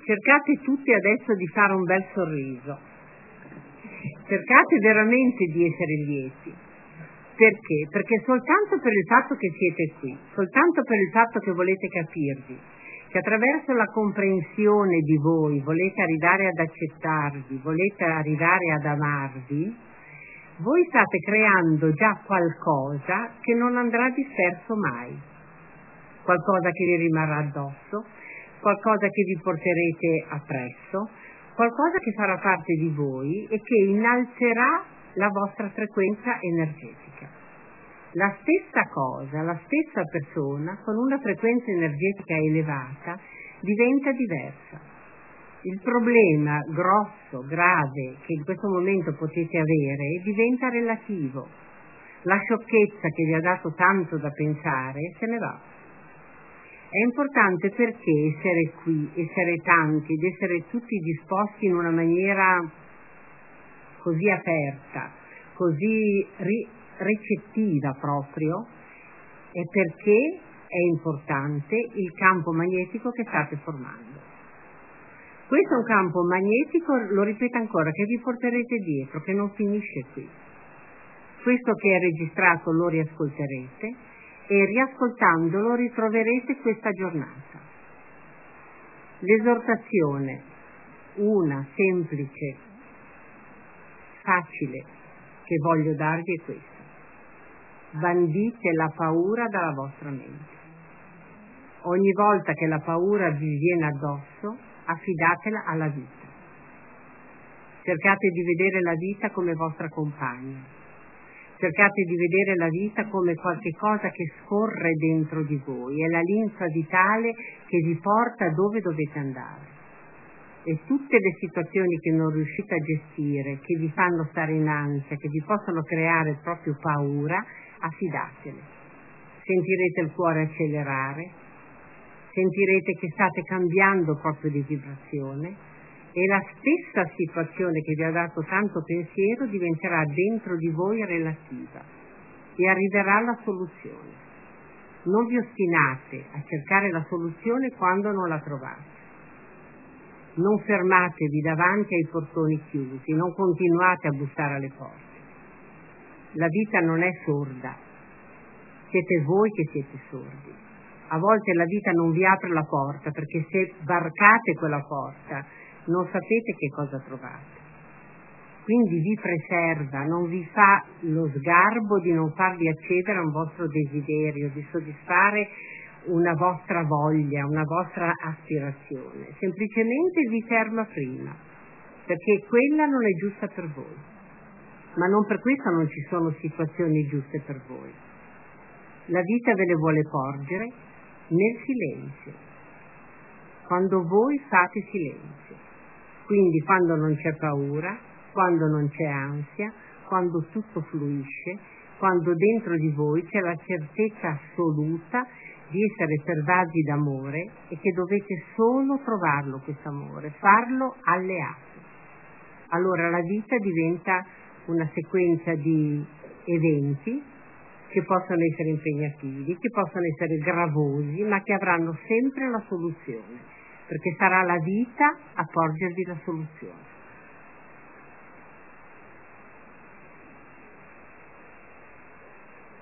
Cercate tutti adesso di fare un bel sorriso. Cercate veramente di essere lieti. Perché? Perché soltanto per il fatto che siete qui, soltanto per il fatto che volete capirvi, che attraverso la comprensione di voi volete arrivare ad accettarvi, volete arrivare ad amarvi, voi state creando già qualcosa che non andrà disperso mai, qualcosa che vi rimarrà addosso, qualcosa che vi porterete appresso, qualcosa che farà parte di voi e che innalzerà la vostra frequenza energetica. La stessa cosa, la stessa persona con una frequenza energetica elevata diventa diversa. Il problema grosso, grave che in questo momento potete avere diventa relativo. La sciocchezza che vi ha dato tanto da pensare se ne va. È importante perché essere qui, essere tanti ed essere tutti disposti in una maniera così aperta, così recettiva proprio, è perché è importante il campo magnetico che state formando. Questo è un campo magnetico, lo ripeto ancora, che vi porterete dietro, che non finisce qui. Questo che è registrato lo riascolterete e riascoltandolo ritroverete questa giornata. L'esortazione, una semplice, facile, che voglio darvi è questa. Bandite la paura dalla vostra mente. Ogni volta che la paura vi viene addosso, affidatela alla vita. Cercate di vedere la vita come vostra compagna. Cercate di vedere la vita come qualche cosa che scorre dentro di voi, è la linfa vitale che vi porta dove dovete andare. E tutte le situazioni che non riuscite a gestire, che vi fanno stare in ansia, che vi possono creare proprio paura, affidatele. Sentirete il cuore accelerare, sentirete che state cambiando proprio di vibrazione e la stessa situazione che vi ha dato tanto pensiero diventerà dentro di voi relativa e arriverà la soluzione. Non vi ostinate a cercare la soluzione quando non la trovate. Non fermatevi davanti ai portoni chiusi, non continuate a bussare alle porte. La vita non è sorda, siete voi che siete sordi. A volte la vita non vi apre la porta perché se varcate quella porta non sapete che cosa trovate. Quindi vi preserva, non vi fa lo sgarbo di non farvi accedere a un vostro desiderio, di soddisfare una vostra voglia, una vostra aspirazione. Semplicemente vi ferma prima, perché quella non è giusta per voi. Ma non per questo non ci sono situazioni giuste per voi. La vita ve le vuole porgere nel silenzio, quando voi fate silenzio. Quindi quando non c'è paura, quando non c'è ansia, quando tutto fluisce, quando dentro di voi c'è la certezza assoluta di essere pervasi d'amore e che dovete solo trovarlo questo amore, farlo alleato. Allora la vita diventa una sequenza di eventi che possono essere impegnativi, che possono essere gravosi, ma che avranno sempre la soluzione, perché sarà la vita a porgervi la soluzione.